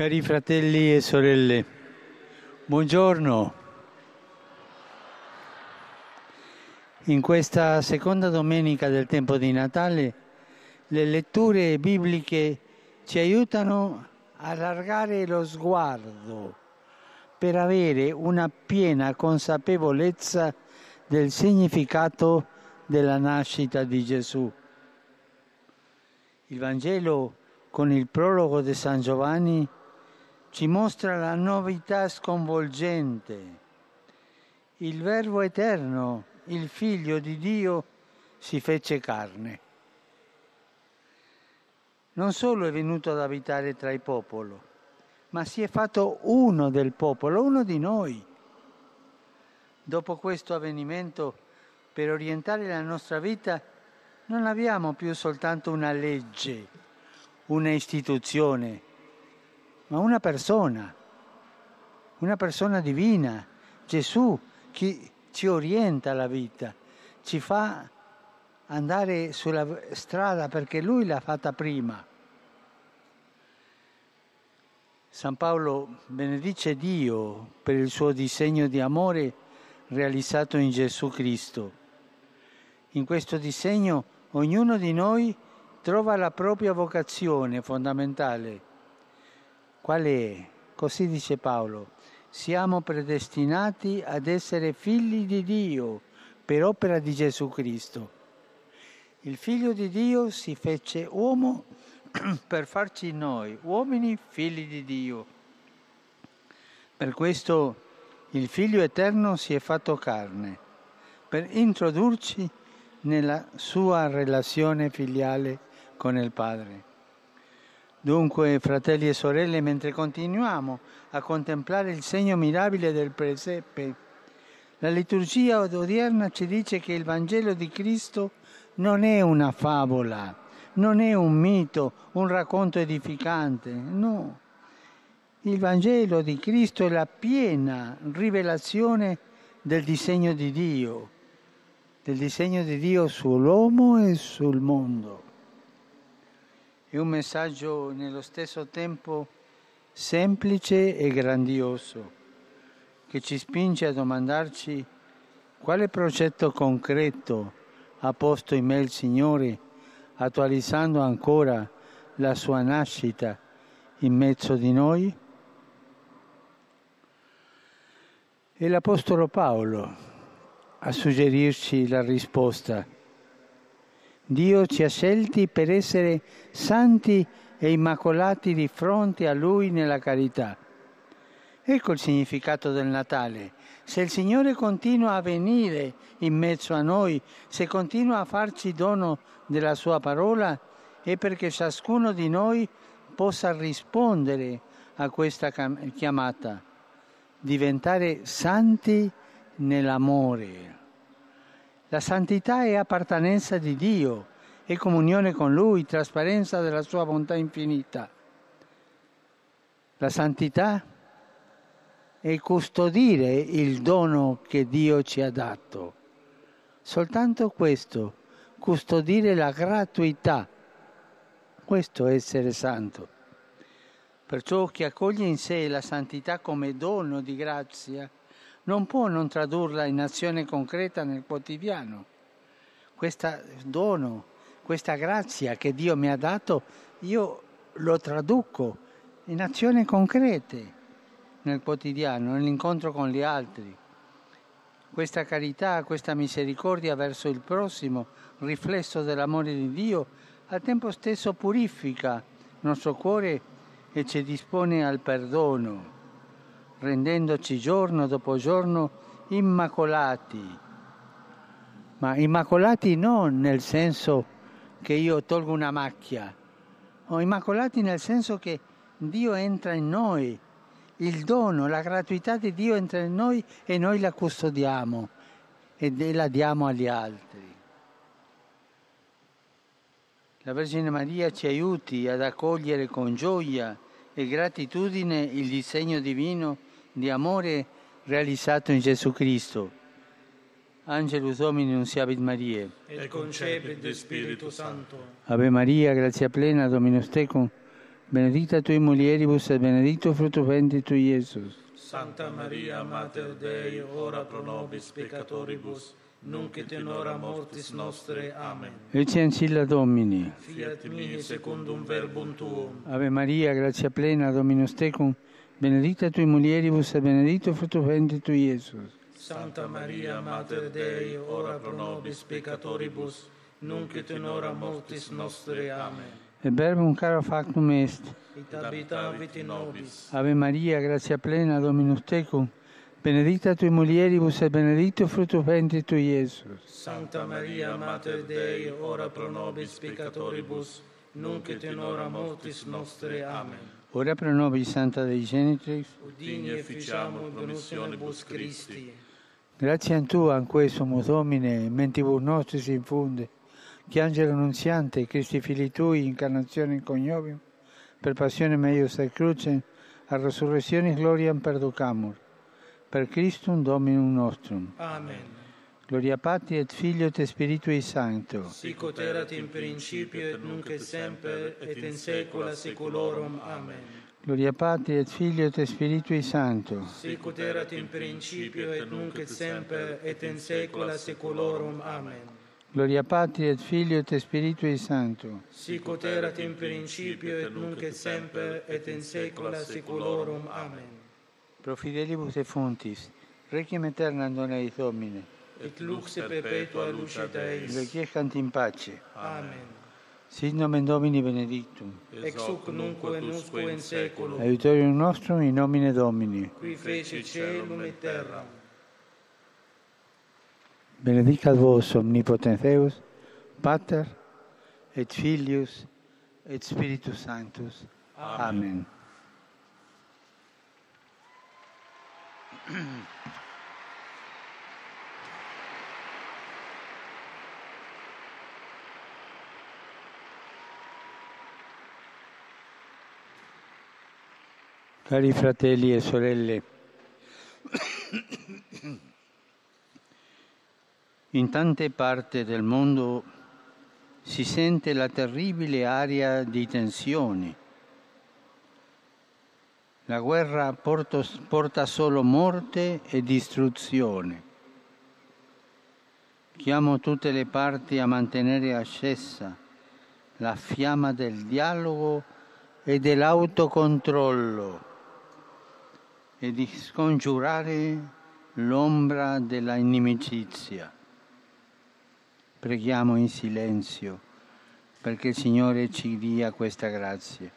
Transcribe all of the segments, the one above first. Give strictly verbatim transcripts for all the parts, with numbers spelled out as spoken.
Cari fratelli e sorelle, buongiorno. In questa seconda domenica del tempo di Natale, le letture bibliche ci aiutano a allargare lo sguardo per avere una piena consapevolezza del significato della nascita di Gesù. Il Vangelo, con il prologo di San Giovanni, ci mostra la novità sconvolgente. Il Verbo eterno, il Figlio di Dio, si fece carne. Non solo è venuto ad abitare tra il popolo, ma si è fatto uno del popolo, uno di noi. Dopo questo avvenimento, per orientare la nostra vita, non abbiamo più soltanto una legge, una istituzione, ma una persona, una persona divina, Gesù, che ci orienta la vita, ci fa andare sulla strada perché Lui l'ha fatta prima. San Paolo benedice Dio per il suo disegno di amore realizzato in Gesù Cristo. In questo disegno ognuno di noi trova la propria vocazione fondamentale. Qual è? Così dice Paolo: siamo predestinati ad essere figli di Dio per opera di Gesù Cristo. Il Figlio di Dio si fece uomo per farci noi, uomini figli di Dio. Per questo il Figlio eterno si è fatto carne, per introdurci nella sua relazione filiale con il Padre. Dunque, fratelli e sorelle, mentre continuiamo a contemplare il segno mirabile del presepe, la liturgia odierna ci dice che il Vangelo di Cristo non è una favola, non è un mito, un racconto edificante, no. Il Vangelo di Cristo è la piena rivelazione del disegno di Dio, del disegno di Dio sull'uomo e sul mondo. È un messaggio nello stesso tempo semplice e grandioso, che ci spinge a domandarci quale progetto concreto ha posto in me il Signore, attualizzando ancora la sua nascita in mezzo di noi? È l'Apostolo Paolo a suggerirci la risposta. Dio ci ha scelti per essere santi e immacolati di fronte a Lui nella carità. Ecco il significato del Natale. Se il Signore continua a venire in mezzo a noi, se continua a farci dono della Sua parola, è perché ciascuno di noi possa rispondere a questa chiamata, diventare santi nell'amore. La santità è appartenenza di Dio, è comunione con Lui, trasparenza della Sua bontà infinita. La santità è custodire il dono che Dio ci ha dato. Soltanto questo, custodire la gratuità, questo è essere santo. Perciò chi accoglie in sé la santità come dono di grazia non può non tradurla in azione concreta nel quotidiano. Questo dono, questa grazia che Dio mi ha dato, io lo traduco in azioni concrete nel quotidiano, nell'incontro con gli altri. Questa carità, questa misericordia verso il prossimo, riflesso dell'amore di Dio, al tempo stesso purifica il nostro cuore e ci dispone al perdono, rendendoci giorno dopo giorno immacolati. Ma immacolati non nel senso che io tolgo una macchia, ma immacolati nel senso che Dio entra in noi, il dono, la gratuità di Dio entra in noi e noi la custodiamo e la diamo agli altri. La Vergine Maria ci aiuti ad accogliere con gioia e gratitudine il disegno divino di amore realizzato in Gesù Cristo. Angelus Domini nunciavit Mariae. Et concepit de Spiritu Sancto. Ave Maria, grazia plena, Dominus tecum, benedicta tui mulieribus et benedictus fructus ventris tui, Iesus. Santa Maria, Mater Dei, ora pro nobis peccatoribus, nunc et in hora mortis nostre. Amen. Ecce ancilla Domini. Fiat mi secundum verbum tuum. Ave Maria, grazia plena, Dominus tecum, benedicta tui mulieribus et benedictus fructus ventris tui, Iesus. Santa Maria, Mater Dei, ora pro nobis peccatoribus, nunc et in hora mortis nostre. Amen. Et verbum caro factum est. Et habitavit in nobis. Ave Maria, grazia plena, Dominus tecum, benedicta tui mulieribus et benedictus fructus ventris tui, Iesus. Santa Maria, Mater Dei, ora pro nobis peccatoribus, nunc et in hora mortis nostre. Amen. Ora pro nobis, Santa Dei Genitrix, Udini e ficiamur promissionibus Christi. grazie a Tu, anque sumus Domine, mentibus nostris infunde, che Angelo Nunziante, Christi Fili Tui, incarnazione in coniovium, per passione meius et crucem, a resurrectionis gloriam perducamur. Per Christum Dominum nostrum. Amen. Gloria Patri et Filio et Spiritui Sancto. Sic ut erat in principio et nunc et semper et in saecula saeculorum. Amen. Gloria Patri et Filio et Spiritui Sancto. Sic ut erat in principio et nunc et semper et in saecula saeculorum. Amen. Gloria Patri et Filio et Spiritui Sancto. Sic ut erat in principio et nunc et semper et in saecula saeculorum. Amen. Pro fidelibus defuntis, requiem aeternam dona eis Domine. Et lux perpetua lucet eis. Requiescant in pace. Amen. Sit nomen Domini benedictum. Ex hoc nunc et usque in saeculum. Aiutorium nostrum in nomine Domini. Qui fecit caelum et terram. Benedicat vos omnipotens Deus, Pater et Filius et Spiritus Sanctus. Amen. Cari fratelli e sorelle, in tante parti del mondo si sente la terribile aria di tensioni. La guerra porto, porta solo morte e distruzione. Chiamo tutte le parti a mantenere accesa la fiamma del dialogo e dell'autocontrollo e di scongiurare l'ombra della inimicizia. Preghiamo in silenzio perché il Signore ci dia questa grazia.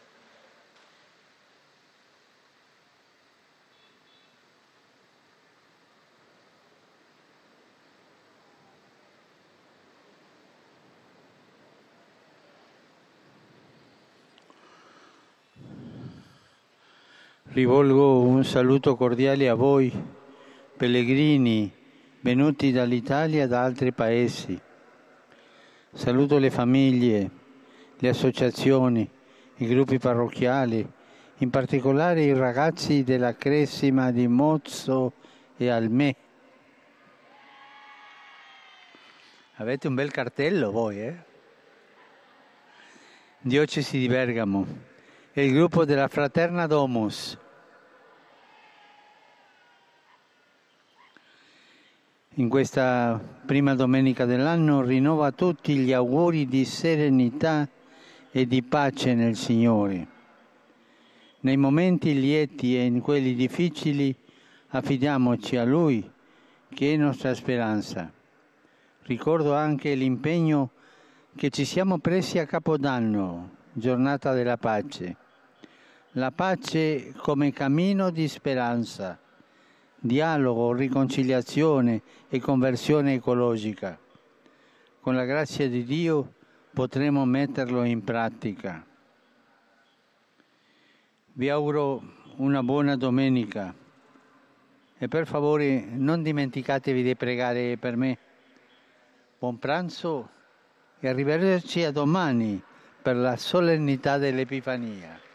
Rivolgo un saluto cordiale a voi, pellegrini venuti dall'Italia e da altri paesi. Saluto le famiglie, le associazioni, i gruppi parrocchiali, in particolare i ragazzi della Cresima di Mozzo e Almè. Avete un bel cartello voi, eh? Diocesi di Bergamo. E il gruppo della Fraterna Domus. In questa prima domenica dell'anno rinnovo a tutti gli auguri di serenità e di pace nel Signore. Nei momenti lieti e in quelli difficili affidiamoci a Lui, che è nostra speranza. Ricordo anche l'impegno che ci siamo presi a Capodanno, giornata della pace. La pace come cammino di speranza, dialogo, riconciliazione e conversione ecologica. Con la grazia di Dio potremo metterlo in pratica. Vi auguro una buona domenica e per favore non dimenticatevi di pregare per me. Buon pranzo e arrivederci a domani per la solennità dell'Epifania.